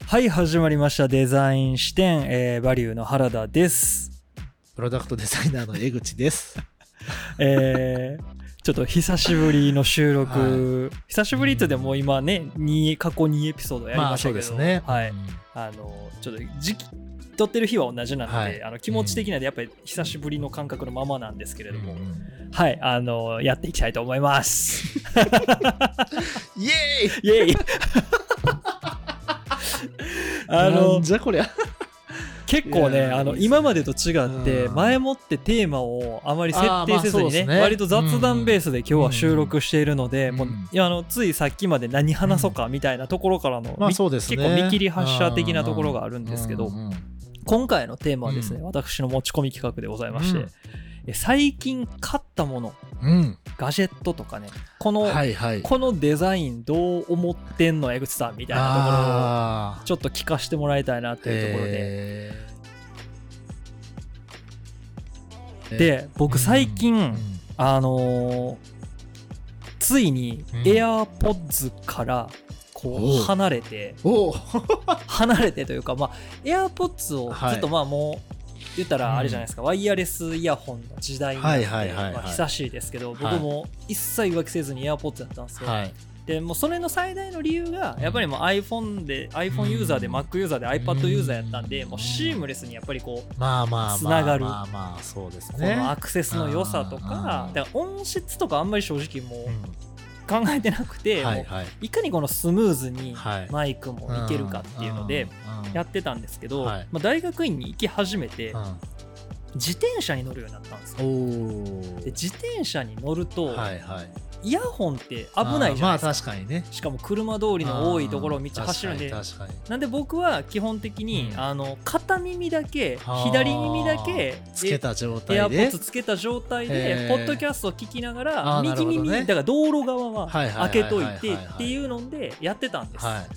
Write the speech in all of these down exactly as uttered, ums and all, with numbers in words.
はい、始まりましたデザイン視点、えー、バリューの原田です。 プロダクトデザイナーの江口です。 えー、ちょっと久しぶりの収録、はい、久しぶりってでも今ね、に過去にエピソードやりましたけど、まあ、そうですね、はい、うん、あのちょっと時期撮ってる日は同じなので、はい、あの気持ち的にはやっぱり久しぶりの感覚のままなんですけれども、うん、はい、あのやっていきたいと思います。 イエーイイエーイあのなんじゃこりゃ結構ね、あの今までと違って前もってテーマをあまり設定せずに ね, ね割と雑談ベースで今日は収録しているので、うん、もういやあのついさっきまで何話そうかみたいなところからの、うんまあそうですね、結構見切り発車的なところがあるんですけど、うんうん、今回のテーマはですね、うん、私の持ち込み企画でございまして、うん最近買ったもの、うん、ガジェットとかねこの、はいはい、このデザインどう思ってんの江口さんみたいなところをちょっと聞かせてもらいたいなというところでで僕最近、うん、あのー、ついに AirPods からこう離れて離れてというかまあ AirPods をずっとまあもう、はい言ったらあれじゃないですか、うん、ワイヤレスイヤホンの時代になって、はいはいはいはいまあ、久しいですけど僕も一切浮気せずに AirPods だったんですよ、はい、でもうそれの最大の理由がやっぱりもう iPhone で iPhone ユーザーで Mac ユーザーで iPad ユーザーやったんでもうシームレスにやっぱりこうつながるこのアクセスの良さとかだから音質とかあんまり正直もう考えてなくて、はいはい、もういかにこのスムーズにマイクもいけるかっていうのでやってたんですけど、はいまあ、大学院に行き始めて自転車に乗るようになったんですよ。で自転車に乗ると、はいはい、イヤホンって危ないじゃないですか。まあ確かにね。しかも車通りの多いところを道走るんでなんで僕は基本的に、うん、あの片耳だけ左耳だけつけた状態でエアポッツつけた状態でポッドキャストを聞きながら右耳、ね、だから道路側は開けといてっていうのでやってたんです、はい、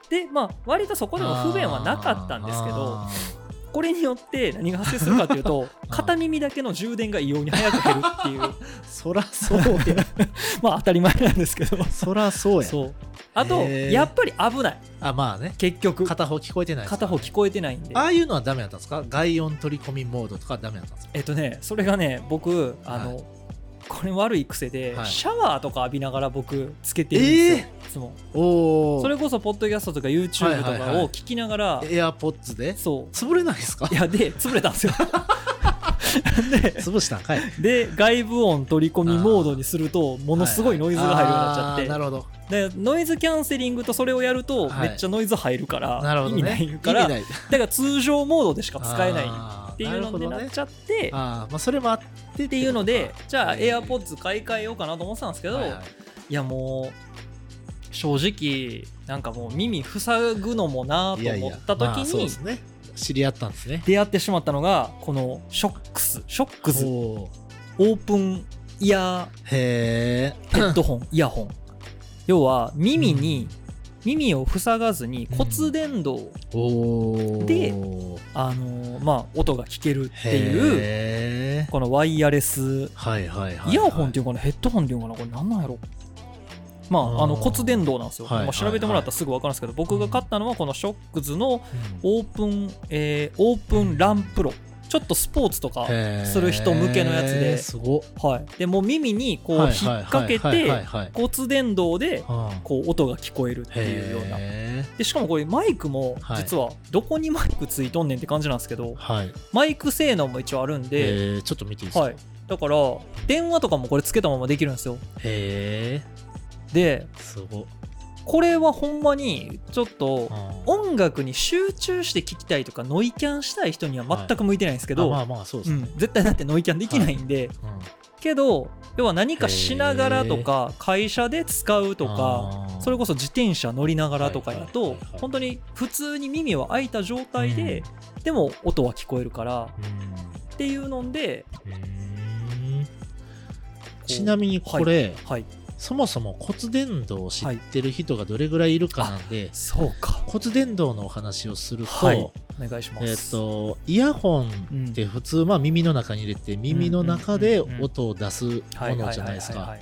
でまあ割とそこでも不便はなかったんですけどこれによって何が発生するかというと片耳だけの充電が異様に早く減るっていうそらそうやまあ当たり前なんですけどそらそうやそうあとやっぱり危ないあまあね結局片方聞こえてない片方聞こえてないんでああいうのはダメだったんですか外音取り込みモードとかダメだったんですかえっとねそれがね僕あの、はいこれ悪い癖で、はい、シャワーとか浴びながら僕つけてるんですよ、えー、いつもおそれこそポッドキャストとか YouTube とかを聞きながら、はいはいはい、AirPods でそう潰れないですかいやで潰れたんですよで潰したんかいで外部音取り込みモードにするとものすごいノイズが入るようになっちゃって、はいはい、 なるほどでノイズキャンセリングとそれをやるとめっちゃノイズ入るから、はい、意味ないから、ね、だから通常モードでしか使えないっていうのになっちゃって、ねあまあ、それもあってっていうのでじゃあ AirPods 買い替えようかなと思ってたんですけど、はいはい、いやもう正直なんかもう耳塞ぐのもなと思った時にいやいや、まあそうですね、 知り合ったんですね出会ってしまったのがこのショックスショックスオープンイヤーヘッドホンイヤホン要は耳に、うん耳を塞がずに骨伝導で、うん、あのまあ、音が聞けるっていうこのワイヤレスイヤホンっていうかなヘッドホンっていうかなこれ何なんやろまあ、あの骨伝導なんですよ、はいまあ、調べてもらったらすぐ分かるんですけど、はい、僕が買ったのはこのショックズのオープン、えー、オープンランプロちょっとスポーツとかする人向けのやつで、すごはい、でもう耳にこう引っ掛けて骨伝導でこう音が聞こえるっていうようなでしかもこれマイクも実はどこにマイクついとんねんって感じなんですけど、はい、マイク性能も一応あるんでちょっと見ていいですか、はい、 だから電話とかもこれつけたままできるんですよへーですごっこれはほんまにちょっと音楽に集中して聴きたいとかノイキャンしたい人には全く向いてないんですけど、はいまあまあそうですねうん、絶対だってノイキャンできないんで、はいうん、けど要は何かしながらとか会社で使うとかそれこそ自転車乗りながらとかやと本当に普通に耳は開いた状態で、うん、でも音は聞こえるから、うん、っていうのでちなみにこれ、はいはいそもそも骨伝導を知ってる人がどれぐらいいるかなんで、はい、そうか骨伝導のお話をすると、はい、お願いします。えーと、イヤホンって普通、まあ、耳の中に入れて耳の中で音を出すものじゃないですか。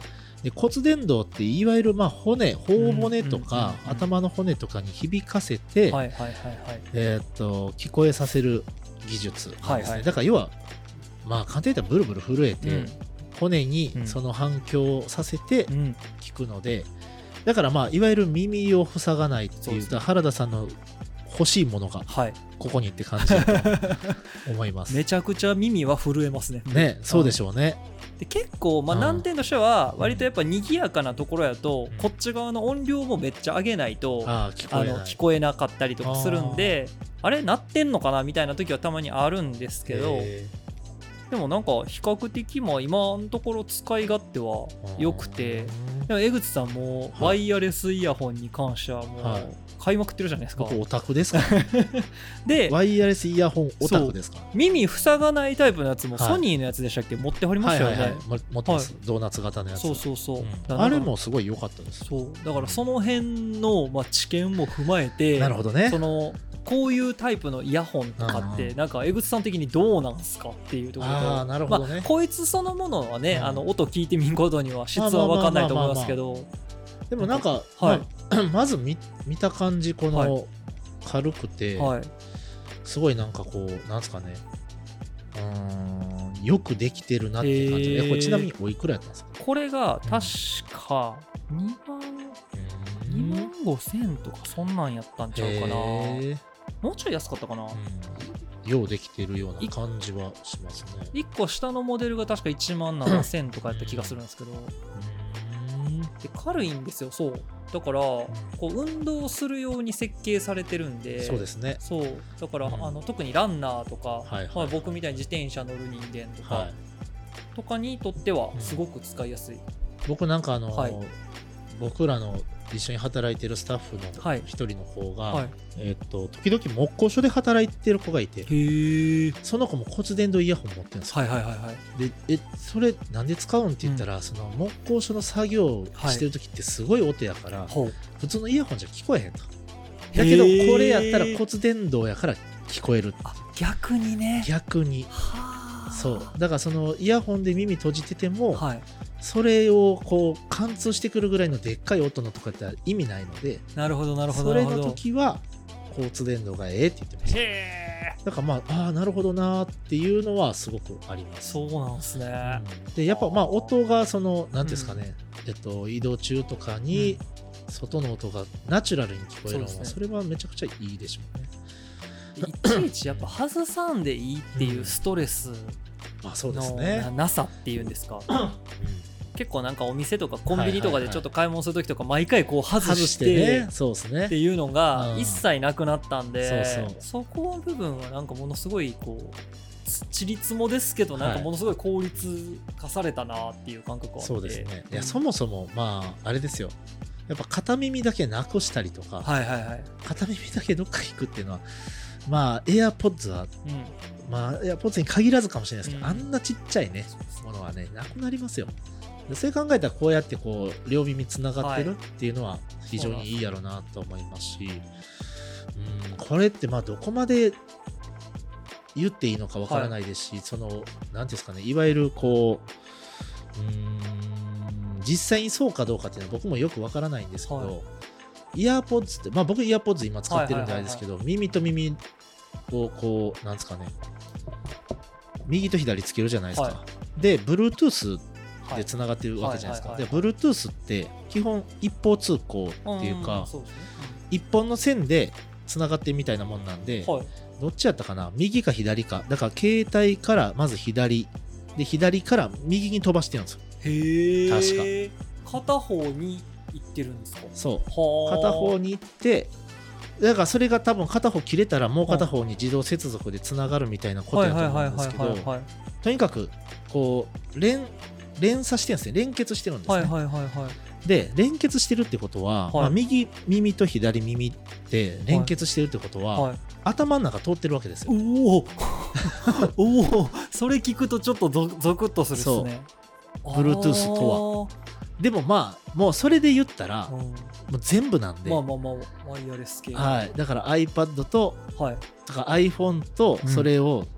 で骨伝導っていわゆるまあ骨頬骨とか頭の骨とかに響かせてえっと聞こえさせる技術なんですね、はいはい、だから要はまあ簡単に言ったらブルブル震えて、うん、骨にその反響をさせて聞くので、うん、だからまあいわゆる耳を塞がないっていう、原田さんの欲しいものがここにって感じだと思います。 めちゃくちゃ耳は震えますね。 ね、そうでしょうね。 で結構まあ難点としては割とやっぱ賑やかなところやとこっち側の音量もめっちゃ上げないとあ聞こえない、あの聞こえなかったりとかするんで、あれ鳴ってんのかなみたいな時はたまにあるんですけど、でもなんか比較的まあ今のところ使い勝手は良くて、でも江口さんもワイヤレスイヤホンに関してはもう、はい買いまくってるじゃないですか。 僕オタクですかでワイヤレスイヤホンオタクですか。 耳塞がないタイプのやつもソニーのやつでしたっけ、はい、持ってはりましたよね。はいはいはい、 持ってます、はい、ドーナツ型のやつ。 そうそうそう、 うん、あれもすごい良かったです。 そうだからその辺の、まあ、知見も踏まえて、 なるほどね、 そのこういうタイプのイヤホンとかってなんか江口さん的にどうなんすかっていうところと、 あなるほどね、 まあ、こいつそのものはね、うん、あの音聞いてみんことには質は分かんないと思いますけど、 でもなんか、はいまあ、まず 見, 見た感じこの軽くて、はい、すごいなんかこうなんですかね、うーんよくできてるなって感じで、これちなみにおいくらやったんですか。 これが確かにまん、にまんごせんとかそんなんやったんちゃうかな。もうちょい安かったかな、 うん、ようできてるような感じはしますね。 いっこ下のモデルが確かいちまんななせんとかやった気がするんですけど、で軽いんですよ。そうだから、うん、こう運動するように設計されてるんで、 そうですね。 そうだから、うん、あの特にランナーとか、はいはいまあ、僕みたいに自転車乗る人間とか、はい、とかにとってはすごく使いやすい、うん、 僕なんかあの、はい、僕らの一緒に働いてるスタッフの一人の子が、はいえー、と時々木工所で働いてる子がいて、へその子も骨伝導イヤホン持ってるんですよ、はいはいはいはい、でえそれなんで使うんって言ったら、うん、その木工所の作業してる時ってすごい音やから、はい、普通のイヤホンじゃ聞こえへんと。だけどこれやったら骨伝導やから聞こえる。 あ逆にね。 逆にはそうだからそのイヤホンで耳閉じてても、はいそれをこう貫通してくるぐらいのでっかい音のとかって意味ないので、 なるほどなるほど、 それの時は骨伝導がええって言ってました。へだからまああなるほどなっていうのはすごくあります。 そうなんですね、 うん、でやっぱまあ音がその何ですかね、うん、えっと移動中とかに外の音がナチュラルに聞こえるのは、うん、それはめちゃくちゃいいでしょうね。 いちいちやっぱ外さんでいいっていうストレスのなさっていうんですか、うん結構なんかお店とかコンビニとかでちょっと買い物するときとか毎回こう外してっていうのが一切なくなったんで、そこの部分はなんかものすごいこうちりつもですけどなんかものすごい効率化されたなっていう感覚はあって、 そうですね。いやそもそもまああれですよ、やっぱ片耳だけなくしたりとか、はいはいはい、片耳だけどっか引くっていうのはまあ AirPods は、うん、まあ AirPods に限らずかもしれないですけど、うん、あんなちっちゃいねものはねなくなりますよ。そう考えたらこうやってこう両耳つながってるっていうのは非常にいいやろうなと思いますし、うんこれってまあどこまで言っていいのかわからないですし、はい、その何ていうんですかね、いわゆるこう、うーん実際にそうかどうかっていうのは僕もよくわからないんですけど、はい、イヤーポッズってまあ僕イヤーポッズ今使ってるんであれですけど、耳と耳をこうなんですかね右と左つけるじゃないですか、はい、で Bluetoothでつながってるわけじゃないですか。で Bluetooth って基本一方通行っていうか、うん、一本の線でつながってるみたいなもんなんで、はい、どっちやったかな、右か左か、だから携帯からまず左で左から右に飛ばしてるんですよ。へー、確か片方に行ってるんですか。 そう片方に行って、だからそれが多分片方切れたらもう片方に自動接続でつながるみたいなことやと思うんですけど、とにかくこう連連鎖してるんですね。連結してるんですね、はいはいはいはい、で連結してるってことは、はいまあ、右耳と左耳って連結してるってことは、はいはい、頭の中通ってるわけですよ。 おおおおそれ聞くとちょっとゾゾクッとするですね。 そう Bluetooth とはでもまあもうそれで言ったら、うん、もう全部なんで、 まあまあまあワイヤレス系、 はい、だから iPad と、はい、だから iPhone とそれを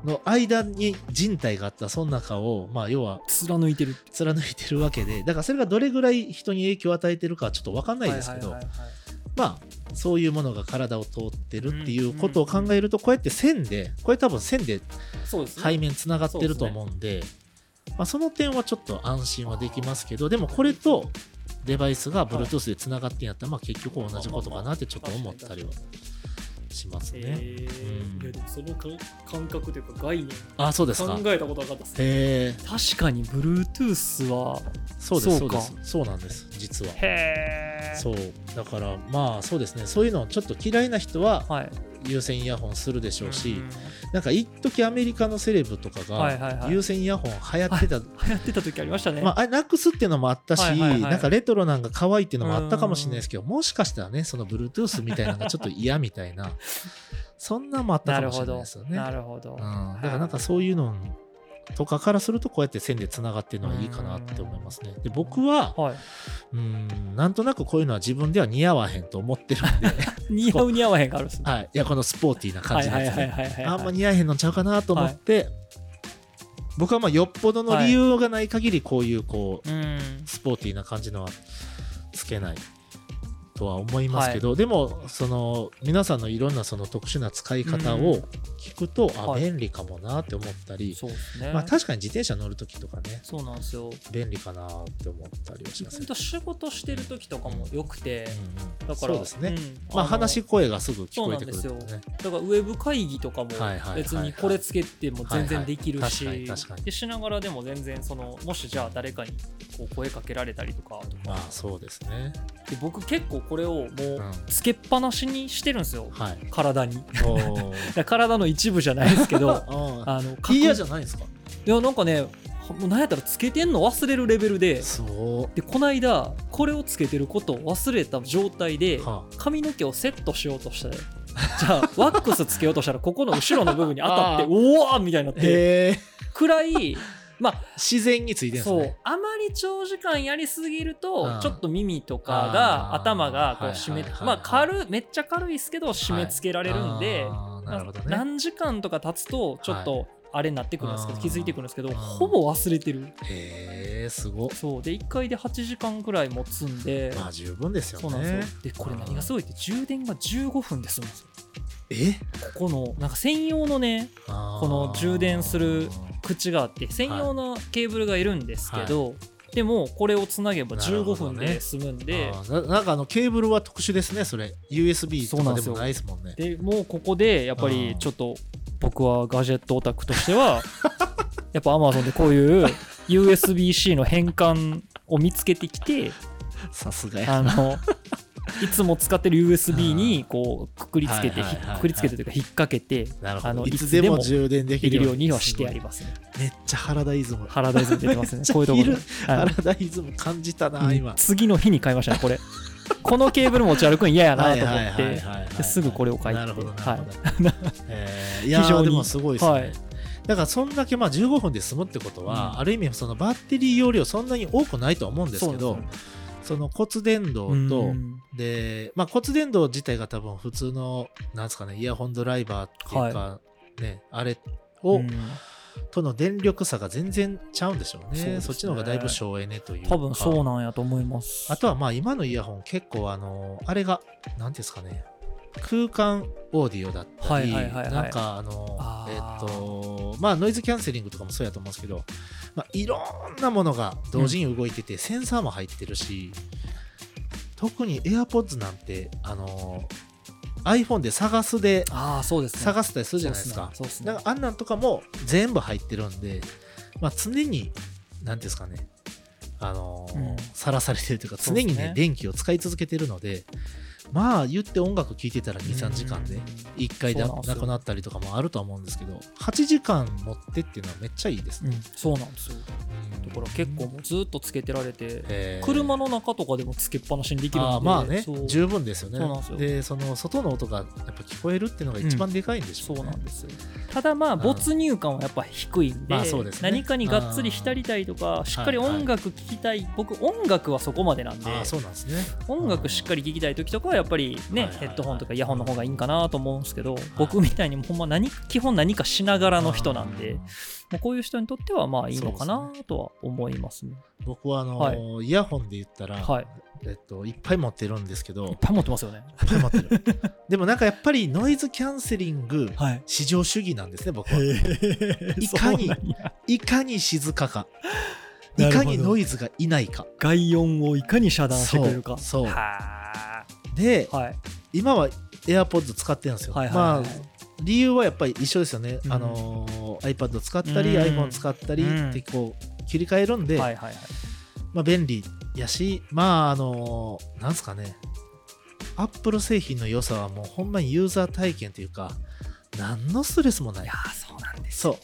の間に人体があったその中を、まあ、要は貫いてる貫いてるわけで、だからそれがどれぐらい人に影響を与えてるかはちょっと分かんないですけど、はいはいはいはい、まあそういうものが体を通ってるっていうことを考えると、こうやって線でこれ多分線で背面つながってると思うんで、まあ、その点はちょっと安心はできますけど、でもこれとデバイスが Bluetooth でつながってんやったら、まあ結局同じことかなってちょっと思ったりはしますね。 えーうん、いやでもその感覚というか概念あそうですか考えたことなかったですね。 へ確かに Bluetooth はそうですそうですそうなんです実は。 へそうだからまあそうですね、そういうのちょっと嫌いな人は有線イヤホンするでしょうし、はい、なんか一時アメリカのセレブとかが有線イヤホン流行ってた、 はいはいはい、流行ってた時ありましたね。 まあなくすっていうのもあったし、はいはいはい、なんかレトロなんか可愛いっていうのもあったかもしれないですけど、もしかしたらねその Bluetooth みたいなのがちょっと嫌みたいなそんなもあったかもしれないですよね。 なるほど、 うん、だからなんかそういうのとかからするとこうやって線でつながってるのはいいかなって思いますね。で僕は、はい、うーんなんとなくこういうのは自分では似合わへんと思ってるんで似合う似合わへんがあるんですね。 はい、いやこのスポーティーな感じのやつね、あんま似合えへんのちゃうかなと思って、はい、僕はまあよっぽどの理由がない限りこういうこう、はい、スポーティーな感じのはつけないとは思いますけど、はい、でもその皆さんのいろんなその特殊な使い方を聞くと、うん、あ便利かもなって思ったり、はい、ね、まあ、確かに自転車乗るときとかね、 そうなんですよ、 便利かなって思ったりはしますね。 仕事してるときとかもよくて、 うんうん、だからそうですね、うん、まあ話し声がすぐ聞こえてくる、ね、そうなんですよ。だからウェブ会議とかも別にこれつけても全然できるし、はいはい、確かに確かにでしながらでも全然そのもしじゃあ誰かにこう声かけられたりとかとか、 まあそうですね。 で僕結構これをもうつけっぱなしにしてるんですよ、はい、体に体の一部じゃないですけどあの嫌じゃないですか。 いやなんかね、もうなんやったらつけてんの忘れるレベルで、そうでこの間これをつけてることを忘れた状態で髪の毛をセットしようとしたら、じゃあワックスつけようとしたらここの後ろの部分に当たっておわーみたいになってくらい、まあ、 自然についてるんですね。 そうあまり長時間やりすぎるとちょっと耳とかが頭がこう締め、まあ軽めっちゃ軽いですけど締め付けられるんで、 なるほどね、 何時間とか経つとちょっとあれになってくるんですけど、気づいてくるんですけど、ほぼ忘れてる。 へえ、すごっ。 そうでいっかいではちじかんぐらい持つんで、 まあ十分ですよね。 そうなんですよ。でこれ何がすごいって充電がじゅうごふんで済むんですよ。 えここのなんか専用のね、この充電する口があって専用のケーブルがいるんですけど、はい、でもこれをつなげばじゅうごふんで済むんで、 な, な, なんかあのケーブルは特殊ですね。それ ユーエスビー とかでもないですもんね。 でもうここでやっぱりちょっと僕はガジェットオタクとしてはやっぱ Amazon でこういう ユーエスビーシー の変換を見つけてきて、 さすがやあのいつも使ってる ユーエスビー にこうくくりつけて、くくりつけてというか引っ掛けて、 あのいつでも充電できるようにはしてありますね。 めっちゃ原田イズム原田イズム出てますね。こういうところ原田イズム感じたな今。 次の日に買いましたねこれ。このケーブル持ち歩くの嫌やなと思ってすぐこれを買いなるほどなるほど、えー、いやーでもすごいですね、はい、だからそんだけまあじゅうごふんで済むってことは、うん、ある意味そのバッテリー容量そんなに多くないとは思うんですけど、その骨伝導とで、まあ、骨伝導自体が多分普通のなんですかねイヤホンドライバーっていうか、はいね、あれをとの電力差が全然ちゃうんでしょう ね, そ, うねそっちの方がだいぶ省エネというか、 多分そうなんやと思います。 あとはまあ今のイヤホン結構あのあれがなんていうんですかね空間オーディオだったり、なんかあのあえっとまあノイズキャンセリングとかもそうやと思うんですけど、まあ、いろんなものが同時に動いてて、うん、センサーも入ってるし、特に AirPods なんてあの iPhone で探すであそうです、ね、 探したりするじゃないですか。そうですね、そうですね。だからあんなんとかも全部入ってるんで、まあ、常になんていうんですかねあのーうん、さらされてるというか常にね、ね電気を使い続けてるので、まあ言って音楽聴いてたら にさんじかんでいっかいでなくなったりとかもあるとは思うんですけど、はちじかん持ってっていうのはめっちゃいいですね、 うん、そうなんですよ。だから結構もうずっとつけてられて、車の中とかでもつけっぱなしにできるんで、あまあね十分ですよね。そうなんですよ。でその外の音がやっぱ聞こえるっていうのが一番でかいんでしょうね、 うん、そうなんですよ。ただまあ没入感はやっぱ低いんで、まあそうですね、何かにがっつり浸りたいとかしっかり音楽聴きたい、はいはい、僕音楽はそこまでなんで、 あそうなんですね。 音楽しっかり聴きたい時とかはややっぱりね、はいはいはい、ヘッドホンとかイヤホンの方がいいんかなと思うんですけど、はい、僕みたいにほんま何基本何かしながらの人なんで、もうこういう人にとってはまあいいのかなとは思いますね。 僕はあのーはい、イヤホンで言ったら、はい、えっと、いっぱい持ってるんですけど、 いっぱい持ってますよね。 いっぱい持ってる。でもなんかやっぱりノイズキャンセリング、はい、至上主義なんですね、僕は。いかにいかに静かか、いかにノイズがいないか、 外音をいかに遮断してくれるか。 そうそうで、はい、今は AirPods 使ってるんですよ。はいはいはい、まあ理由はやっぱり一緒ですよね。うん、あのー、iPad 使ったり、うん、iPhone 使ったりってこう切り替えるんで、はいはいはい、まあ便利やし、まああのー、なんすかね、Apple 製品の良さはもうほんまにユーザー体験というか、何のストレスもない。いやそうなんです。 そう。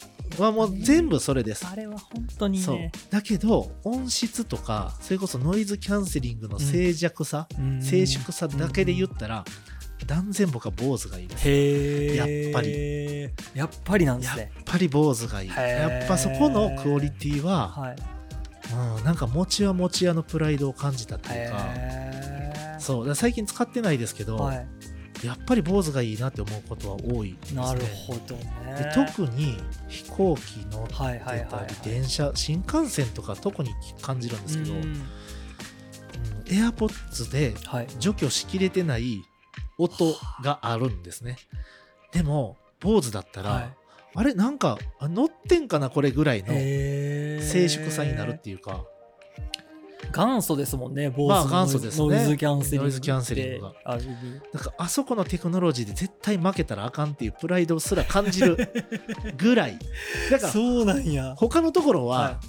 はもう全部それです。 あれは本当にね。そう。 だけど音質とかそれこそノイズキャンセリングの静寂さ、うん、静粛さだけで言ったら、うん、断然僕は Bose がいいです。 へやっぱり。 やっぱりなんですね。 やっぱり Bose がいい。やっぱそこのクオリティは、はい、うん、なんか持ち屋持ち屋のプライドを感じたっていうか。そう。だ最近使ってないですけど。はい、やっぱり Bose がいいなって思うことは多いですね。 なるほどね。 で特に飛行機乗ってたり、はいはいはいはい、電車新幹線とか特に感じるんですけど、うんうん、AirPods で除去しきれてない音があるんですね。でも Bose だったら、はい、あれなんか乗ってんかなこれぐらいの静粛さになるっていうか。 元祖ですもんね、ボーズのノイズ、ね、ノイズキャンセリング。 ノイズキャンセリングが。あなんかあそこのテクノロジーで絶対負けたらあかんっていうプライドすら感じるぐらい。だからそうなんや。 他のところは、はい、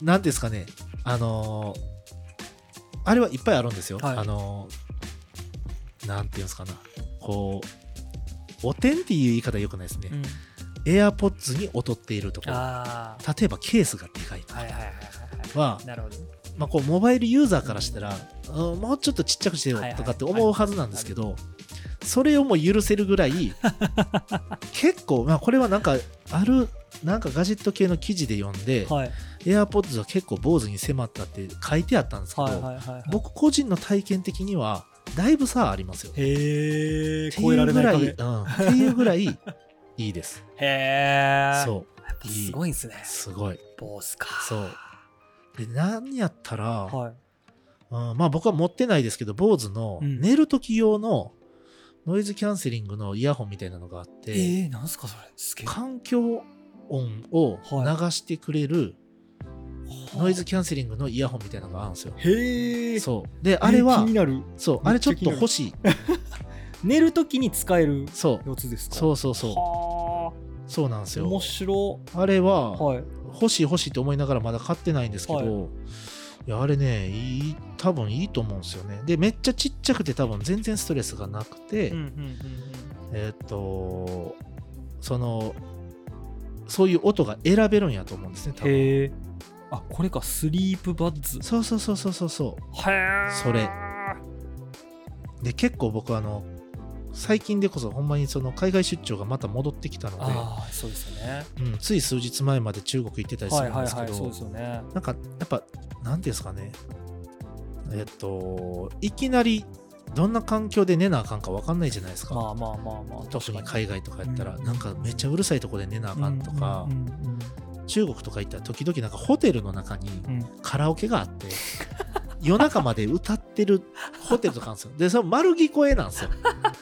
なんですかね、あのー、あれはいっぱいあるんですよ。はい、あのー、なんていうんですかな、こう、おてんっていう言い方はよくないですね。うん、AirPods に劣っているところ。例えばケースがでかいとかは、なるほど。まあ、こうモバイルユーザーからしたら、うん、もうちょっとちっちゃくしてよとかって思うはずなんですけど、それをも許せるぐらい結構、まあ、これはなんかあるなんかガジェット系の記事で読んで、はい、AirPods は結構 Bose に迫ったって書いてあったんですけど、はいはいはいはい、僕個人の体験的にはだいぶ差ありますよ。 へー、 超えられない壁。うん、っていうぐらいいいです。 へー、 そうやっぱすごいんですね。 すごい。 Bose か。 そうで何やったら、はい、うん、まあ僕は持ってないですけど Bose の寝る時用のノイズキャンセリングのイヤホンみたいなのがあって、 えー、なんすかそれ、すげえ。 環境音を流してくれるノイズキャンセリングのイヤホンみたいなのがあるんですよ。 へえ。 そうであれは、 気になる。 そうあれちょっと欲しい。 寝る時に使えるやつですか。 そうそうそうそう。そうなんですよ。 面白。 あれは、はい、欲しい欲しいと思いながらまだ買ってないんですけど、はい、いやあれねいい多分いいと思うんですよね。でめっちゃちっちゃくて多分全然ストレスがなくて、うんうんうんうん、えっとそのそういう音が選べるんやと思うんですね多分。 へえ。あこれかスリープバッズ。 そうそうそうそうそうそう。 へえ。 それで結構僕あの最近でこそほんまにその海外出張がまた戻ってきたので、 あそうですよね、 うん、つい数日前まで中国行ってたりするんですけど、 なんかやっぱなんていうんですかね、えっといきなりどんな環境で寝なあかんか分かんないじゃないですか。 まあまあまあまあ、 特に海外とかやったら、うん、なんかめっちゃうるさいとこで寝なあかんとか、うんうんうんうん、中国とか行ったら時々なんかホテルの中にカラオケがあって、うん夜中まで歌ってるホテルとかあるんですよ。で、その丸聞こえなんですよ。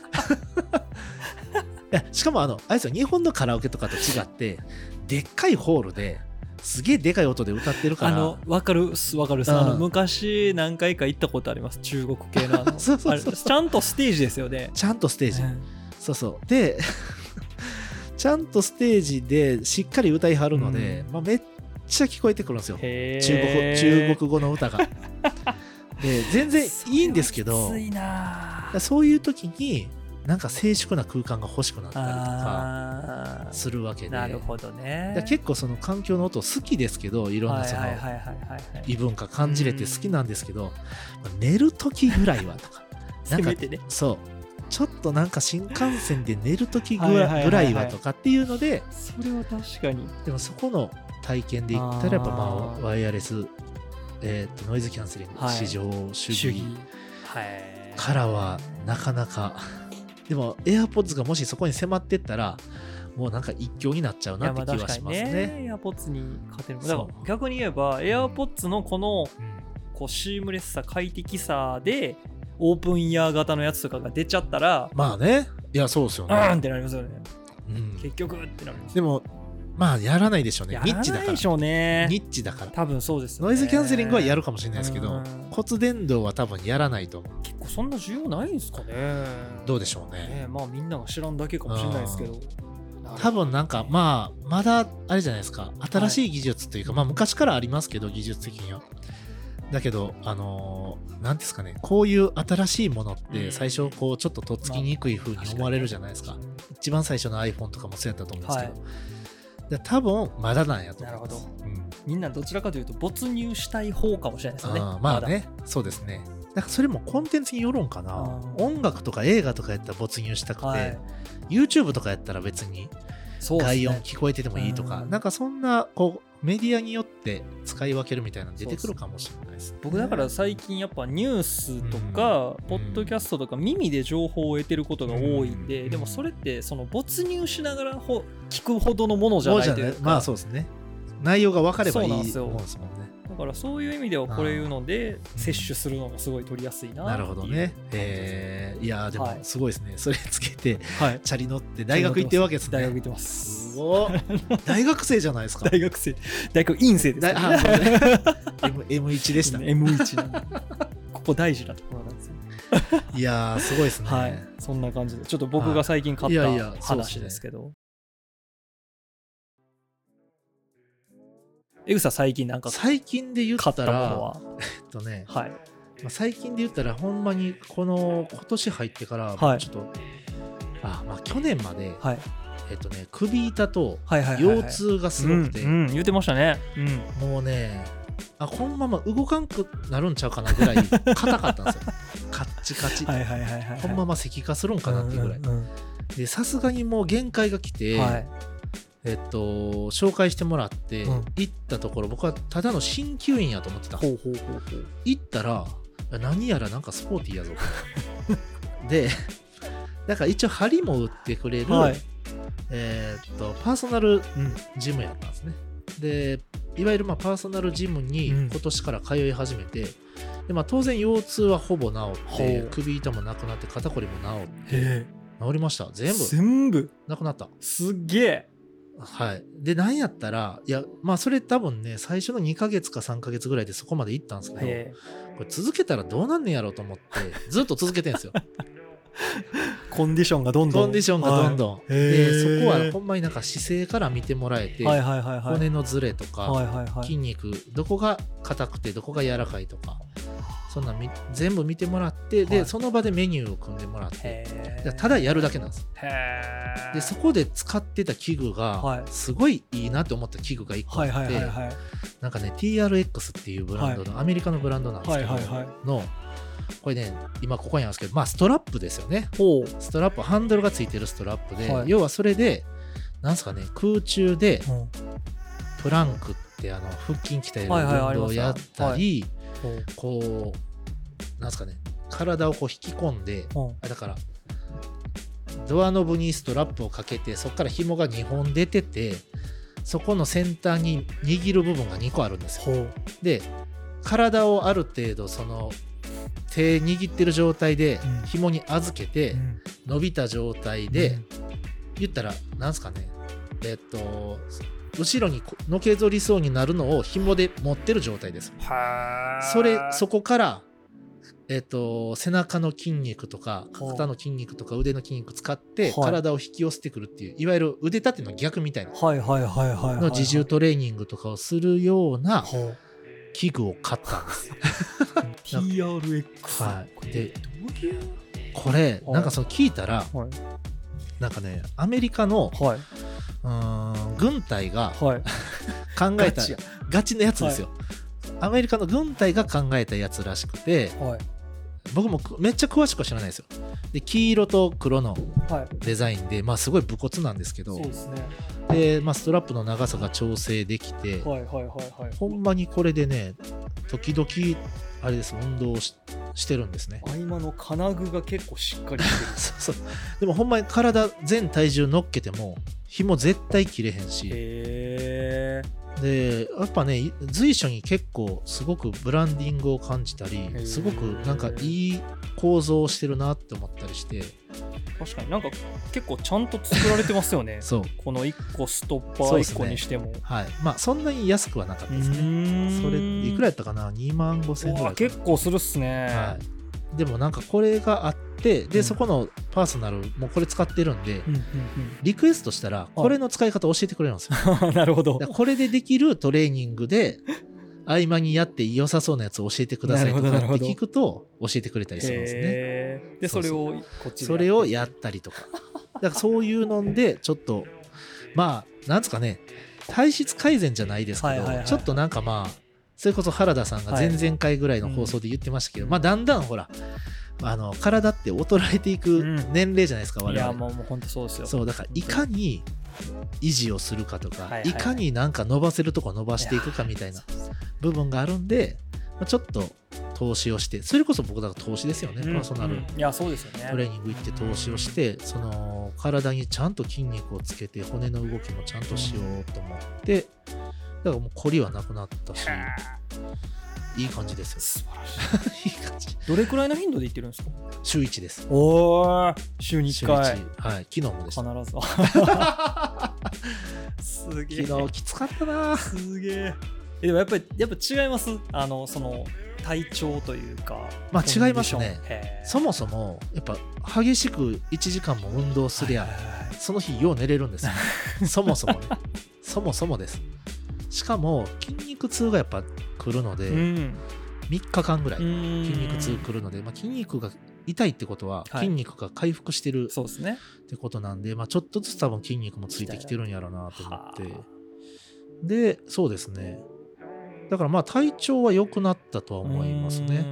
いやしかもあの、あれですよ、日本のカラオケとかと違って、でっかいホールですげえでかい音で歌ってるから。 あの、わかる、わかるさ、うん、あの昔何回か行ったことあります。中国系の。あのそうそうそうそうちゃんとステージですよね。 ちゃんとステージ。うん、そうそう。で、ちゃんとステージでしっかり歌いはるので、うんまあ、めっちゃ聞こえてくるんですよ。中国、中国語の歌が。で全然いいんですけど、 きついな。 そういう時になんか静粛な空間が欲しくなったりとかするわけで。 なるほどね。 結構その環境の音好きですけど、いろんなその異文化感じれて好きなんですけど、寝る時ぐらいはとかなんかそうちょっとなんか新幹線で寝る時ぐらいはとかっていうので、 それは確かに。 でもそこの体験で言ったらやっぱまあワイヤレス、えー、とノイズキャンセリング、はい、市場主義、 はいからはなかなかでも AirPods がもしそこに迫ってったらもうなんか一強になっちゃうなって気はしますね。 ね AirPods に勝てる。だから逆に言えば AirPods のこの、うん、こうシームレスさ快適さでオープンイヤー型のやつとかが出ちゃったらまあねいやそうですよねうんってなりますよね、 うん、 結局ってなります。 でもまあやらないでしょうね。 ニッチだから。でしょうね。 ニッチだから。 多分そうですよね。 ノイズキャンセリングはやるかもしれないですけど、骨伝導は多分やらないと。 結構そんな需要ないんですかね。 どうでしょうね。 ねまあみんなが知らんだけかもしれないですけど。 多分なんかまあまだあれじゃないですか。新しい技術というか、はい、まあ昔からありますけど技術的には。だけどあのー、なんですかね。こういう新しいものって最初こうちょっととっつきにくい風に思われるじゃないですか。まあ、一番最初の iPhone とかもそうやったと思うんですけど。はいで多分まだなんやと思います。なるほど、うん、 みんなどちらかというと没入したい方かもしれないですね。 あまあね、ま、そうですね。だからそれもコンテンツによるんかな。音楽とか映画とかやったら没入したくて、はい、YouTube とかやったら別に外音聞こえててもいいとか、ね、なんかそんなこうメディアによって使い分けるみたいなの出てくるかもしれないです、ね、 僕だから最近やっぱニュースとか、うん、ポッドキャストとか耳で情報を得てることが多いんで、うん、でもそれってその没入しながらほ聞くほどのものじゃないというか、 まあそうですね。内容が分かればいいと思うんですもんね。 だからそういう意味ではこれいうので摂取するのもすごい取りやすいな。 なるほどね。えー、いやでもすごいですね、はい、それつけて、はい、チャリ乗って大学行ってるわけですね。 大学行ってます。 すごい大学生じゃないですか。 大学生大学院生です、ね、 M エムワン でした、ね、 エムワン ここ大事なところなんですよ。 いやーすごいですね、 はい、そんな感じでちょっと僕が最近買った話ですけど、江口さん最近なんか最近で言ったら買ったものはえっとね、 はい、 まあ、最近で言ったらほんまにこの今年入ってからちょっと、はい、あまあ去年まで、はい、えっとね首痛と腰痛がすごくて、 言ってましたね、 うん、もうねあこのまま動かんくなるんちゃうかなぐらい硬かったんですよカッチカチこのまま石化するんかなっていうぐらい、うんうんうん、でさすがにもう限界が来て、はい、えっと紹介してもらって、うん、行ったところ僕はただの鍼灸院やと思ってたんです。ほうほうほうほう。行ったら何やらなんかスポーティーやぞでだから一応針も打ってくれる、はい、えー、っとパーソナルジムやったんですね、うん、でいわゆるまあパーソナルジムに今年から通い始めて、うん、でまあ、当然腰痛はほぼ治って首痛もなくなって肩こりも治って治りました。全部全部なくなった。 すげえ。 はい。でなんやったらいやまあそれ多分ね最初のにかげつかさんかげつぐらいでそこまで行ったんですけど、これ続けたらどうなんねやろうと思ってずっと続けてるんですよコンディションがどんどんコンディションがどんどん、はい、でそこはほんまになんか姿勢から見てもらえて、はいはいはいはい、骨のずれとか、はいはいはい、筋肉どこが硬くてどこが柔らかいとかそんな全部見てもらって、で、はい、その場でメニューを組んでもらってただやるだけなんです。へでそこで使ってた器具がすごいいいなって思った器具がいっこあって、はいはいはいはい、なんかね ティーアールエックス っていうブランドの、はい、アメリカのブランドなんですけど、はいはいはい、のこれね今ここにあるんですけど、まあストラップですよね。ストラップハンドルがついてるストラップで、はい、要はそれでなんすかね空中でプランクってあの腹筋鍛える運動をやったり、はいはい、こうなんすかね体をこう引き込んで、だからドアノブにストラップをかけてそこから紐がにほん出ててそこの先端に握る部分がにこあるんですよ。で体をある程度その手握ってる状態で紐に預けて伸びた状態で、うん、言ったらなんすかねえっと後ろにのけぞりそうになるのを紐で持ってる状態です。それそこからえっと背中の筋肉とか肩の筋肉とか腕の筋肉使って体を引き寄せてくるっていう、いわゆる腕立ての逆みたいなの自重トレーニングとかをするような器具を買ったんです。 ティーアールエックス、 はい、でこれなんかその聞いたら、はい、なんかねアメリカの、はい、うーん軍隊が、はい、考えたガチのやつですよ、はい、アメリカの軍隊が考えたやつらしくて、はい、僕もめっちゃ詳しくは知らないですよ。で黄色と黒のデザインで、はい、まあすごい武骨なんですけど、そうですね。で、まあ、ストラップの長さが調整できて、はいはいはいはい、ほんまにこれでね時々あれです運動 し, してるんですね。 合間の金具が結構しっかりしてるそうそう。でもほんまに体全体重乗っけても紐絶対切れへんし。 へでやっぱね随所に結構すごくブランディングを感じたり、すごくなんかいい構造をしてるなって思ったりして。 確かになんか結構ちゃんと作られてますよね。 そうこのいっこストッパーいっこにしても、ね、 はい、まあそんなに安くはなかったですね。それいくらやったかな、にまんごせんえんぐらいかな。 結構するっすね、 はい、でもなんかこれがあってで、うん、そこのパーソナルもうこれ使ってるんで、うんうんうん、リクエストしたらこれの使い方教えてくれるんですよ。 なるほど。 これでできるトレーニングで合間にやって良さそうなやつを教えてくださいとかって聞くと教えてくれたりするんですね。 でそれをこっちでそれをやったりとか、だからそういうのでちょっとまあなんですかね、体質改善じゃないですけど、はいはいはい、ちょっとなんかまあそれこそ原田さんが前々回ぐらいの放送で言ってましたけど、はい、まあだんだんほらあの体って衰えていく年齢じゃないですか、うん、我々。 いやもうもう本当そうですよ。 そうだからいかに維持をするかとか、はいはいはい、いかになんか伸ばせるとこ伸ばしていくかみたいな部分があるんで、まあ、ちょっと投資をして、それこそ僕だから投資ですよね、うん、パーソナル、うん、いやそうですよね、トレーニング行って投資をして、その体にちゃんと筋肉をつけて骨の動きもちゃんとしようと思って、だからもう凝りはなくなったし、いい感じですよ。素晴らしい。いい感じ。 どれくらいの頻度で行ってるんですか？ 週いちです。 おー、週にいっかい。 週いち、はい、昨日もでした。 必ず。すげえ。 昨日きつかったな。 すげえ。えでもやっぱりやっぱ違います。あのその体調というか。 まあ違いますね。そもそもやっぱ激しくいちじかんも運動すりゃ、はいはいはい、その日よう寝れるんですよ。そもそもね。そもそもです。しかも筋肉痛がやっぱ来るので、うん、みっかかんぐらい筋肉痛来るので、まあ、筋肉が痛いってことは筋肉が回復してる、はい、ってことなんで、まあ、ちょっとずつ多分筋肉もついてきてるんやろうなと思って、でそうですね、だからまあ体調は良くなったとは思いますね。うん、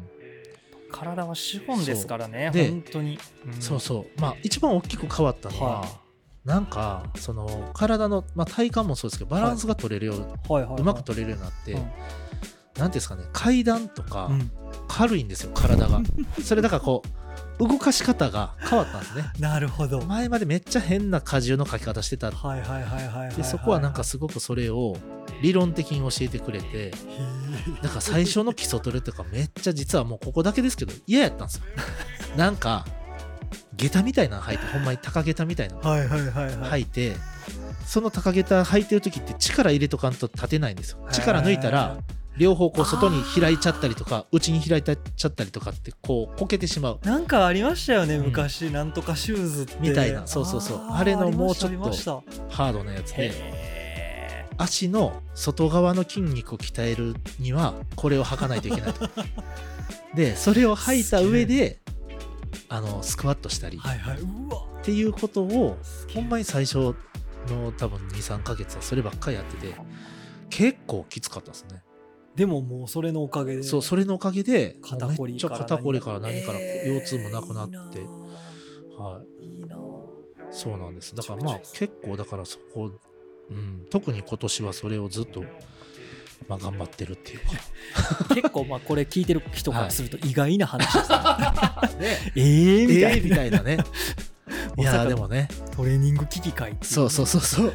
体は資本ですからね、本当に、 うん、そうそう、まあ一番大きく変わったのは、はい、なんかその体の、まあ、体幹もそうですけどバランスが取れるよう、はいはいはいはい、うまく取れるようになって、うん、なんていうんですかね、階段とか軽いんですよ、うん、体がそれだからこう動かし方が変わったんですね。なるほど。前までめっちゃ変な荷重の書き方してた、はいはいはいはい、でそこはなんかすごくそれを理論的に教えてくれて、だから最初の基礎トレとかめっちゃ実はもうここだけですけど嫌やったんですよ。なんか下駄みたいなの履いて、ほんまに高下駄みたいなの履いて、その高下駄履いてる時って力入れとかんと立てないんですよ。力抜いたら両方こう外に開いちゃったりとか内に開いちゃったりとかってこうこけてしまう。 なんかありましたよね、うん、昔なんとかシューズってみたいな。そうそうそう、 あ, あれのもうちょっとハードなやつで、足の外側の筋肉を鍛えるにはこれを履かないといけないとでそれを履いた上であのスクワットしたり、はいはい、うわっていうことをほんまに最初の多分 にさんかげつはそればっかりやってて、結構きつかったですね。 でももうそれのおかげで、 そうそれのおかげでめっちゃ肩こりから何から腰痛もなくなって、えー、はい、いいな、そうなんです。だからまあ結構だからそこ、うん、特に今年はそれをずっとまあ頑張ってるっていうか結構まあこれ聞いてる人からすると意外な話ですね、はいねえーみたいな、えー、みたいなねいやでもねトレーニング機器会っていう、 そうそうそうそう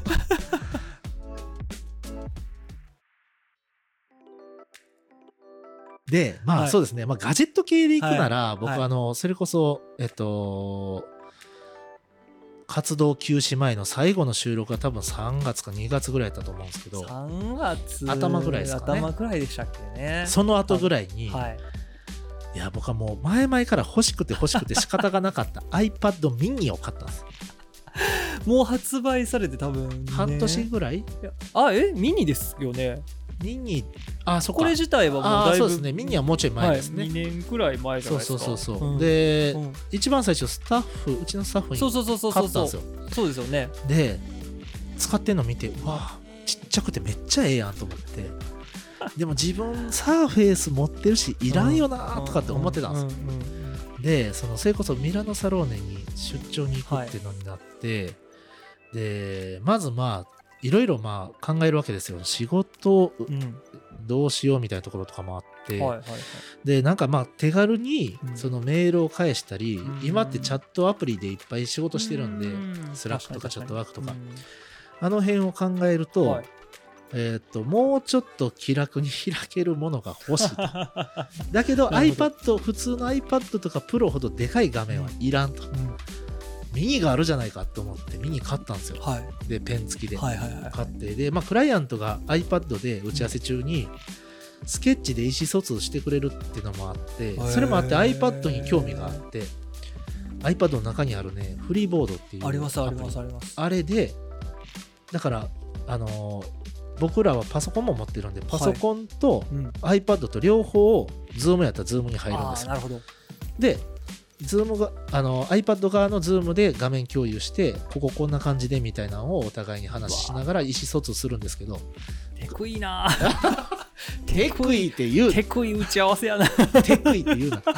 でまあ、はい、そうですね、まあ、ガジェット系でいくなら、はい、僕はあの、はい、それこそえっと活動休止前の最後の収録が多分さんがつかにがつぐらいだったと思うんですけど、 さんがつ頭ぐらいですかね、 頭ぐらいでしたっけね。 その後ぐらいに、はい、いや僕はもう前々から欲しくて欲しくて仕方がなかった iPad mini を買ったんです。 もう発売されて多分、ね、 半年ぐらい、 あえミニですよね。 ミニ、あそここれ自体はもうだいぶ、 そうですね、ミニはもうちょい前ですね、 はい、にねんくらい前じゃないですか。 そうそうそうそう、うん、で、うん、一番最初スタッフうちのスタッフに買ったんですよ。 そうですよね。 で使ってんの見て、うわちっちゃくてめっちゃええやんと思ってでも自分サーフェイス持ってるしいらんよなとかって思ってたんですよ。でそのそれこそミラノサローネに出張に行くっていうのになって、はい、でまずまあいろいろまあ考えるわけですよ。仕事、うん、どうしようみたいなところとかもあって、はいはいはい、でなんかまあ手軽にそのメールを返したり、うん、今ってチャットアプリでいっぱい仕事してるんで、うん、スラックとかチャットワークとか、うん、あの辺を考えると、はい、えー、ともうちょっと気楽に開けるものが欲しいだけど iPad 普通の iPad とかプロほどでかい画面はいらんと、うん、ミニがあるじゃないかと思ってミニ買ったんですよ、はい、でペン付きで買って、はいはいはい、で、まあ、クライアントが iPad で打ち合わせ中にスケッチで意思疎通してくれるっていうのもあって、それもあって iPad に興味があって、 iPad の中にあるねフリーボードっていうありますありますあります。 あれでだからあのー僕らはパソコンも持ってるんでパソコンと iPad と両方を Zoom やったら Zoom に入るんですよ。 なるほど。 で Zoom があの iPad 側の Zoom で画面共有してこここんな感じでみたいなのをお互いに話しながら意思疎通するんですけど、 テクイなテクイって言うテクイ打ち合わせやなテクイって言うなテ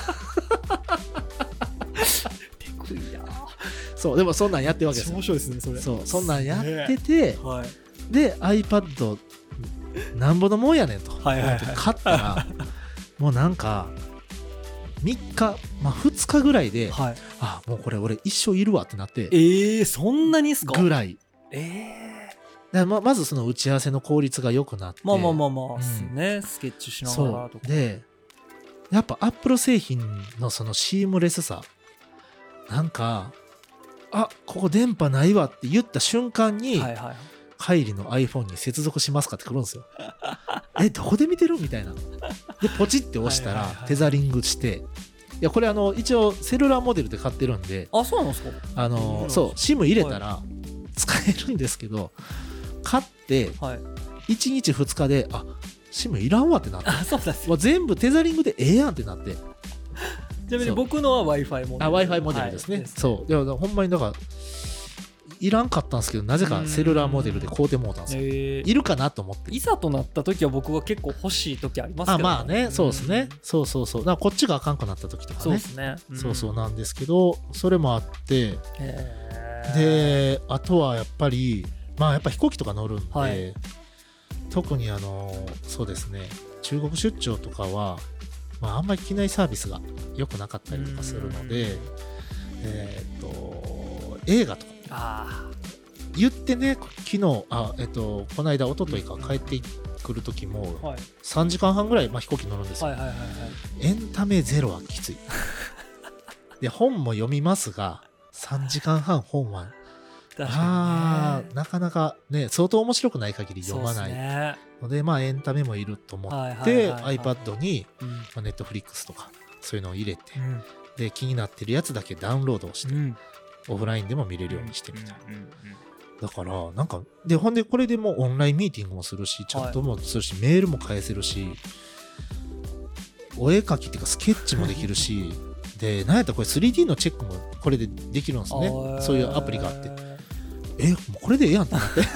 クイや。 そうでもそんなんやってるわけですよ。 面白いですねそれ。 そうそんなんやってて、はい、で iPad なんぼのもんやねんと、はいはいはい、買ったらもうなんかみっか、まあ、ふつかぐらいで、はい、あもうこれ俺一生いるわってなって、 えー、そんなにですかぐらい、 えー、だま, まずその打ち合わせの効率が良くなって、 まあまあまあまあ、うんね、スケッチしながらとかでやっぱ Apple 製品のそのシームレスさなんかあここ電波ないわって言った瞬間に、はいはい、帰りの iPhone に接続しますかって来るんですよえどこで見てるみたいなでポチって押したらテザリングして、はいはいはい、いやこれあの一応セルラーモデルで買ってるんで、 あそうなんですか。 あのそう SIM 入れたら使えるんですけど、はい、買っていちにちふつかであ SIM いらんわってなって、 あそうだもう全部テザリングでええやんってなって、 ちなみに僕のは Wi-Fi モデル。 あ Wi-Fi モデルですね、はい、そういやほんまにだからいらんかったんですけどなぜかセルラーモデルで買うてもうたんですよ、えー、いるかなと思って。 いざとなった時は僕は結構欲しい時ありますけど、ね、 あまあねそうですね、そうそうそうだからこっちがあかんくなった時とかね、 そうですね、 うん、そうそうなんですけどそれもあって、であとはやっぱりまあやっぱ飛行機とか乗るんで、はい、特にあのそうですね中国出張とかは、まあ、あんまり機内サービスが良くなかったりとかするので、えー、っと映画とかあ言ってね昨日あ、えっと、この間一昨日か帰ってくる時もさんじかんはんぐらい、まあ、飛行機乗るんですよ、はいはいはいはい、エンタメゼロはきついで本も読みますがさんじかんはん本は確かに、ね、あなかなかね相当面白くない限り読まないの で, でまあエンタメもいると思って、はいはいはいはい、iPad に、うんまあ、Netflix とかそういうのを入れて、うん、で気になってるやつだけダウンロードをして、うんオフラインでも見れるようにしてみたいな、うんうんうん、だからなんかでほんでこれでもうオンラインミーティングもするしチャットもするし、はい、メールも返せるしお絵描きっていうかスケッチもできるしでなんやったらこれ スリーディー のチェックもこれでできるんですね、そういうアプリがあってえもうこれでええやんってなって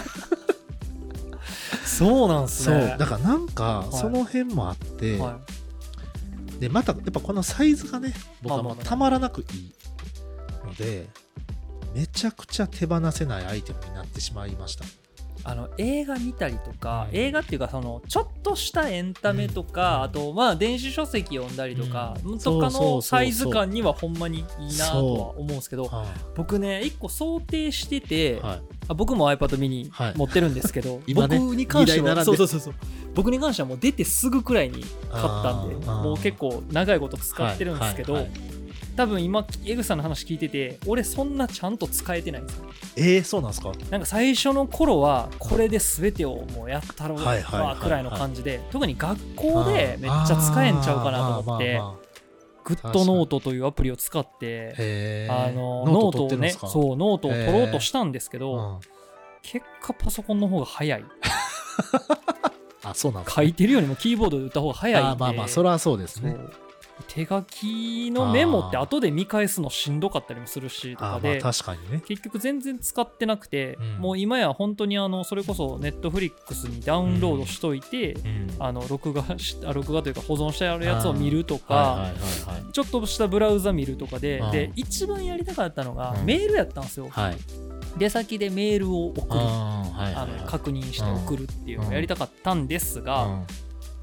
そうなんすね。 そうだからなんかその辺もあって、はい、でまたやっぱこのサイズがね僕はもうたまらなくいいのでめちゃくちゃ手放せないアイテムになってしまいました。 あの映画見たりとか、うん、映画っていうかそのちょっとしたエンタメとか、うん、あとまあ電子書籍読んだりとか、うん、とかのサイズ感にはほんまにいいなとは思うんですけど、僕ね一個想定してて、はい、あ僕も iPad mini 持ってるんですけど、はい、僕に関してはそうそうそうそう僕に関してはもう出てすぐくらいに買ったんでもう結構長いこと使ってるんですけど、はいはいはい多分今江口さんの話聞いてて俺そんなちゃんと使えてないんですよ。 えー、そうなんですか。 なんか最初の頃はこれで全てをもうやったろうわくらいの感じで特に学校でめっちゃ使えんちゃうかなと思ってグッドノートというアプリを使ってあのノートをねそうノートを取ろうとしたんですけど結果パソコンの方が早いあそうなんですか。書いてるよりもキーボードで打った方が早いんで。あまあまあそれはそうですね。 手書きのメモって後で見返すのしんどかったりもするしとかで、 まあ確かにね、 結局全然使ってなくて、うん、もう今や本当にあのそれこそネットフリックスにダウンロードしといて、うん、あの録画しあ録画というか保存してあるやつを見るとか、はいはいはいはい、ちょっとしたブラウザ見るとかで、で一番やりたかったのが、うん、メールやったんですよ、はい、出先でメールを送る、あ、はいはいはい、あの確認して送るっていうのをやりたかったんですが、うん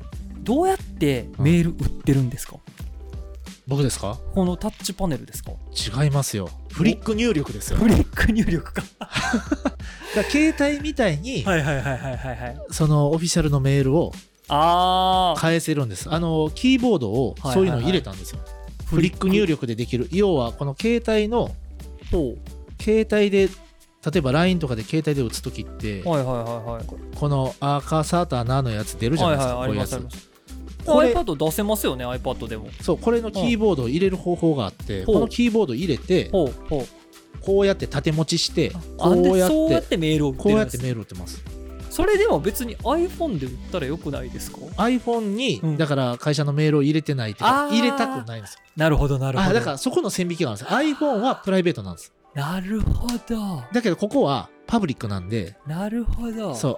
どうやってメール打ってるんですか？うん、 僕ですか？ このタッチパネルですか？ 違いますよ。フリック入力ですよ。 フリック入力か。 だ携帯みたいに、 はいはいはいはいはいはい。 そのオフィシャルのメールを返せるんです。あのキーボードをそういうの入れたんですよ。はいはいはい、フリック入力でできる。要はこの携帯の携帯で例えば ライン とかで携帯で打つときって、はいはいはいはい、この赤サーターなのやつ出るじゃないですか、はいはい、こういうやつ。 これ iPad 出せますよね、 iPad でも。 そう、これのキーボードを入れる方法があって、このキーボード入れてこうやって縦持ちしてこうやってそうやってメールを打ってるんです。 こうやってメールを打ってます。 それでも別に iPhone で打ったらよくないですか？ iPhone に、うん、だから会社のメールを入れてないっていうか入れたくないんですよ。 なるほどなるほど。 あ、だからそこの線引きがあるんです。 iPhone はプライベートなんです。 なるほど。 だけどここはパブリックなんで。 なるほど。 そう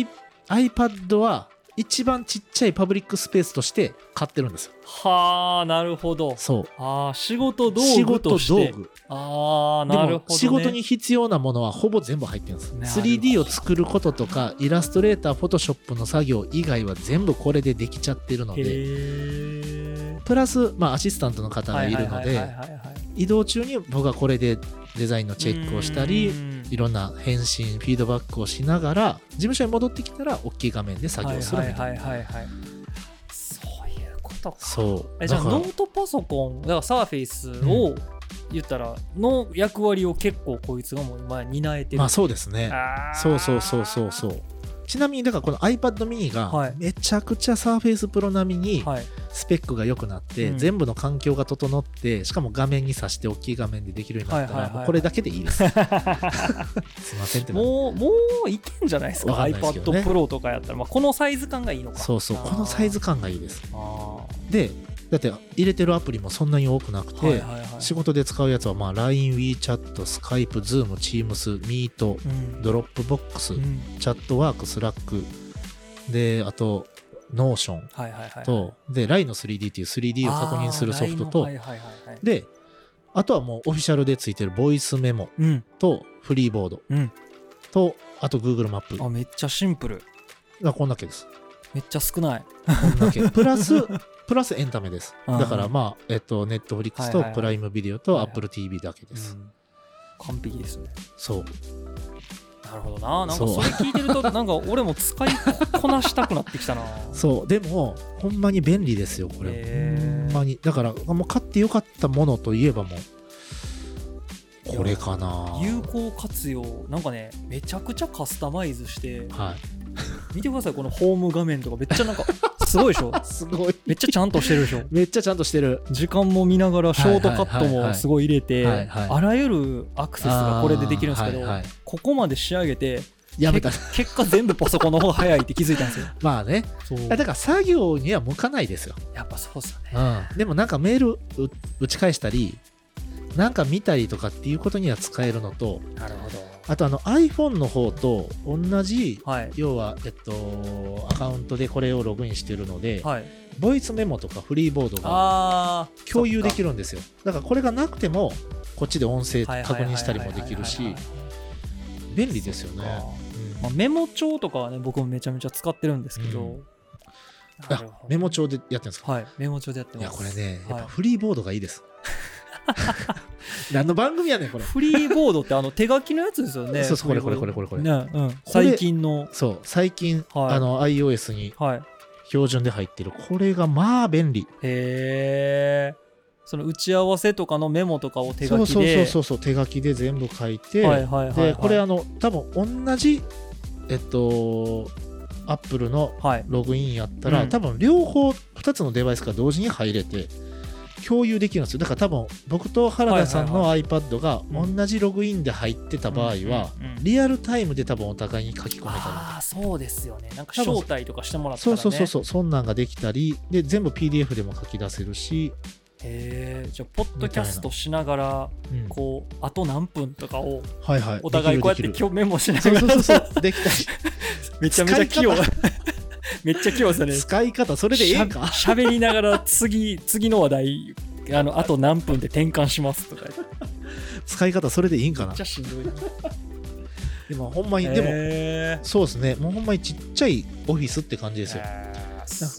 、I、iPad は一番ちっちゃいパブリックスペースとして買ってるんですよ。 はあ、なるほど。 そう。 ああ、仕事道具として。仕事道具。ああ、なるほど、ね。でも仕事に必要なものはほぼ全部入ってるんです。スリーディー を作ることとかイラストレーター、フォトショップの作業以外は全部これでできちゃってるので。へプラス、まあ、アシスタントの方がいるので移動中に僕はこれでデザインのチェックをしたりいろんな返信フィードバックをしながら事務所に戻ってきたら大きい画面で作業するみたいな。 そういうことか。 そうえじゃあノートパソコンだからサーフェイスを言ったらの役割を結構こいつがもう今担えてる。 まあそうですね。そうそうそうそうそう。ちなみにだからこの iPad mini がめちゃくちゃ Surface Pro 並みにスペックが良くなって全部の環境が整ってしかも画面に挿して大きい画面でできるようになったらこれだけでいいです。すいませんってもうもういけんじゃないですか。 iPad Pro とかやったら、まあ、このサイズ感がいいのか。 そうそう、このサイズ感がいいです。でだって入れてるアプリもそんなに多くなくて、はいはいはい、仕事で使うやつはまあ ライン、WeChat、Skype、Zoom、Teams、Meet、うん、Dropbox、うん、チャットワーク、Slack であと Notion と、はいはいはいはい、で ライン の スリーディー っていう スリーディー を確認するソフトと、はいはいはいはい、であとはもうオフィシャルでついてるボイスメモとフリーボード、うん、とあと Google マップ。 あ、めっちゃシンプルがこんだけです。めっちゃ少ない。 こんだけプラスプラスエンタメです。だからまあえっとネットフリックスとプライムビデオと Apple ティーブイ だけです。 完璧ですね。 そう。 なるほどな。なんかそれ聞いてるとなんか俺も使いこなしたくなってきたな。 そう。でもほんまに便利ですよこれ。ほんまにだからもう買ってよかったものといえばもうこれかな。 有効活用なんかねめちゃくちゃカスタマイズして。はい。見てくださいこのホーム画面とかめっちゃなんかすごいでしょ。 すごいめっちゃちゃんとしてるでしょ。 めっちゃちゃんとしてる。 時間も見ながらショートカットもすごい入れて、あらゆるアクセスがこれでできるんですけど、はいはい、ここまで仕上げてやめた結果全部パソコンの方が早いって気づいたんですよ。 まあね。そうだから作業には向かないですよ。 やっぱそうっすよね、 うん、でもなんかメール打ち返したりなんか見たりとかっていうことには使えるのと、 なるほど。 あとあの iPhone の方と同じ、はい、要は、えっと、アカウントでこれをログインしてるので、はい、ボイスメモとかフリーボードが共有できるんですよ。だからこれがなくてもこっちで音声確認したりもできるし便利ですよね。 うんまあ、メモ帳とかはね僕もめちゃめちゃ使ってるんですけど、うん、 あメモ帳でやってるんですか。 はい、メモ帳でやってます。 いやこれねやっぱフリーボードがいいです、はい何の番組やねんこれ。 フリーボードってあの手書きのやつですよね。 そうそうこれこれこれこれこれ、ねうん、最近のそう最近、はい、あの iOS に標準で入ってるこれがまあ便利。 へえ。その打ち合わせとかのメモとかを手書きでそうそうそうそう手書きで全部書いて、はいはいはいはい、でこれあの多分同じえっとアップルのログインやったら、はいうん、多分両方ふたつのデバイスから同時に入れて共有できるんですよ。だから多分僕と原田さんの iPad が同じログインで入ってた場合はリアルタイムで多分お互いに書き込めたりとか。 ああそうですよね。なんか招待とかしてもらったらね。 そうそうそうそうそんなんができたりで全部 ピーディーエフ でも書き出せるし。 へえ。じゃあポッドキャストしながらこう、うん、あと何分とかをお互いこうやって今日メモしながらそうそうそうできたりめちゃめちゃ器用めっちゃ器用ですね。 使い方それでいいかしゃべりながら次次の話題あのあと何分で転換しますとか使い方それでいいんかな。 めっちゃしんどいでもほんまにでもそうですねもうほんまにちっちゃいオフィスって感じですよ。こ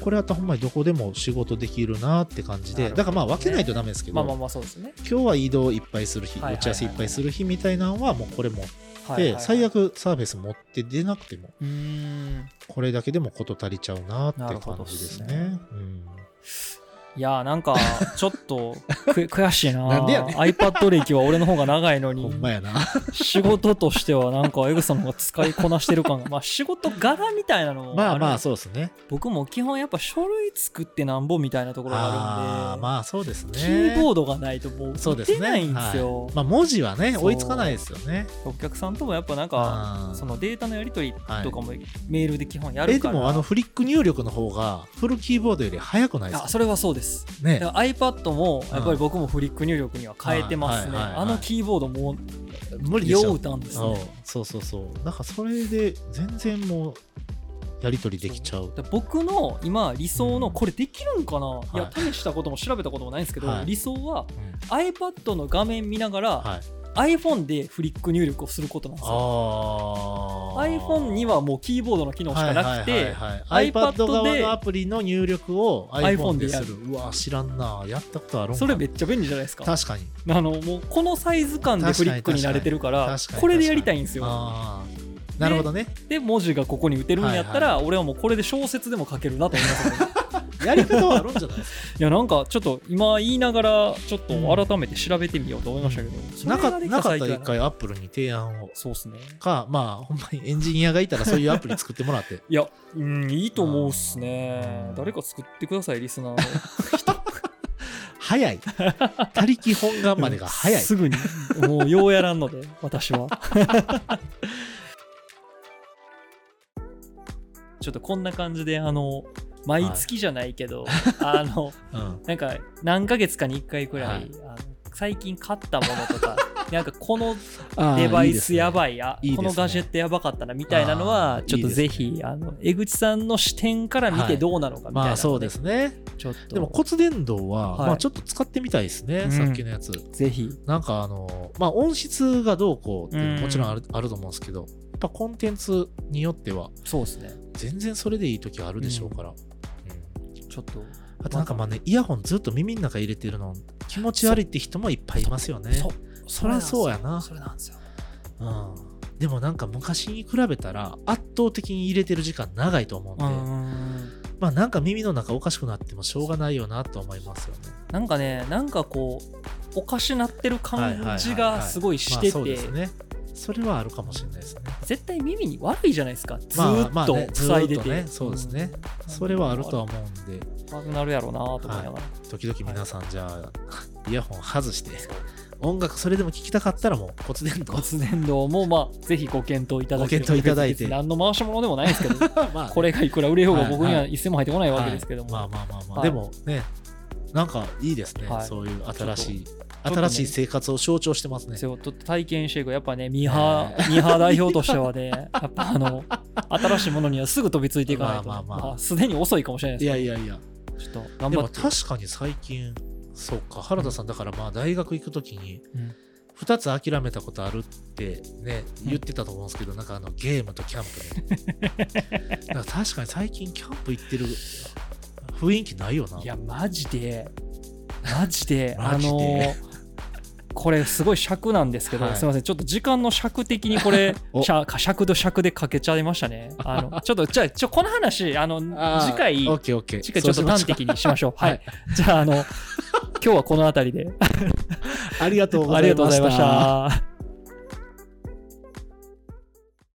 これあったらほんまにどこでも仕事できるなって感じで、だからまあ分けないとダメですけど、 まあまあまあそうですね。 今日は移動いっぱいする日、打ち合わせいっぱいする日みたいなのはもうこれ持って、はいはいはい、最悪サービス持って出なくても、うーん、これだけでもこと足りちゃうなって感じですね。うん、 いやーなんかちょっと悔しいな。 なんでやねん。 iPad 歴は俺の方が長いのにほんまやな。 仕事としてはなんかエグさんの方が使いこなしてる感がまあ仕事柄みたいなのもある。 まあまあそうですね。 僕も基本やっぱ書類作ってなんぼみたいなところがあるんで、 あまあそうですね。 キーボードがないともう打てないんですよ。 はい、まあ文字はね追いつかないですよね。 お客さんともやっぱなんかそのデータのやり取りとかもメールで基本やるから、 はい、えでもあのフリック入力の方がフルキーボードより早くないですか？ あそれはそうですね。 iPad もやっぱり僕もフリック入力には変えてますね。あのキーボードも無理でしょ。 用歌んですね。 そうそうそう。だからそれで全然もうやり取りできちゃう。 僕の今理想のこれできるんかな、うん、いや試したことも調べたこともないんですけど、はい、理想は iPad の画面見ながら、はいiPhone でフリック入力をすることなんですよ。iPhone にはもうキーボードの機能しかなくて、 iPad 側のアプリの入力を iPhone でする。うわ知らんな、やったことあるんか。 それめっちゃ便利じゃないですか。 確かに。 あのもうこのサイズ感でフリックに慣れてるからこれでやりたいんですよ。 なるほどね。 で文字がここに打てるんやったら、はいはい、俺はもうこれで小説でも書けるなと思いますね。 やり方はあるんじゃないですか。 いやなんかちょっと今言いながらちょっと改めて調べてみようと思いましたけど、うん、 なかなかったら一回アップルに提案を。 そうですね。 かまあほんまにエンジニアがいたらそういうアプリ作ってもらって。 いや、うん、いいと思うっすね。誰か作ってくださいリスナーの人。 早い。他力本願までが早い。 すぐにもうようやらんので私は。ちょっとこんな感じであの毎月じゃないけど、はい、あの、うん、なんか何ヶ月かにいっかいくらい、はい、あの最近買ったものとかなんかこのデバイスやばいや、いいですね、このガジェットやばかったなみたいなのはちょっとぜひいい、ね、あの江口さんの視点から見てどうなのかみたいな、ね、 はい、まあそうですね。ちょっとでも骨伝導は、はい、まあちょっと使ってみたいですね、うん、さっきのやつぜひ。 なんかあのまあ音質がどうこうっていうのもちろんある、うん、あると思うんですけど、やっぱコンテンツによってはそうですね、 全然それでいい時あるでしょうから、うんうん、ちょっとあとなんかまあねイヤホンずっと耳の中入れてるの気持ち悪いって人もいっぱいいますよね。そ, そ, そりゃそうやな。 それなんですよ、 うん、でもなんか昔に比べたら圧倒的に入れてる時間長いと思うんで、うんまあなんか耳の中おかしくなってもしょうがないよなと思いますよね。 なんかねなんかこうおかしなってる感じがすごいしてて、 それはあるかもしれないですね。 絶対耳に悪いじゃないですか、ずーっと塞いでて、 まあまあね、そうですね、うん、それはあるとは思うんで悪くなるやろうなと思いながら、はい、 時々皆さんじゃあ、はい、イヤホン外して音楽それでも聴きたかったらもう骨伝導骨伝導もまあぜひご検討いただければ、 ご検討いただいて何の回し物でもないですけどまあ、ね、これがいくら売れようが僕には一銭も入ってこないわけですけども、 はいはい、まあまあまあまあ、はい、でもねなんかいいですね、はい、そういう新しい新しい生活を象徴してますね。 ちょっと体験していくやっぱねミーハー、ミーハー代表としてはねやっぱあの新しいものにはすぐ飛びついていかないと、まあまあまあ、すでに遅いかもしれないですけど、 いやいやいやちょっと頑張って。 でも確かに最近そうか原田さんだからまあ大学行くときにふたつ諦めたことあるってね言ってたと思うんですけど、なんかあのゲームとキャンプでだから確かに最近キャンプ行ってる雰囲気ないよな。 いやマジでマジであのーこれすごい尺なんですけど、はい、すいませんちょっと時間の尺的にこれ尺と尺でかけちゃいましたね。あのちょっとじゃあちょこの話あの次回オッケーオッケー次回ちょっと端的にしましょう。はい、じゃああの今日はこの辺りでありがとうございました。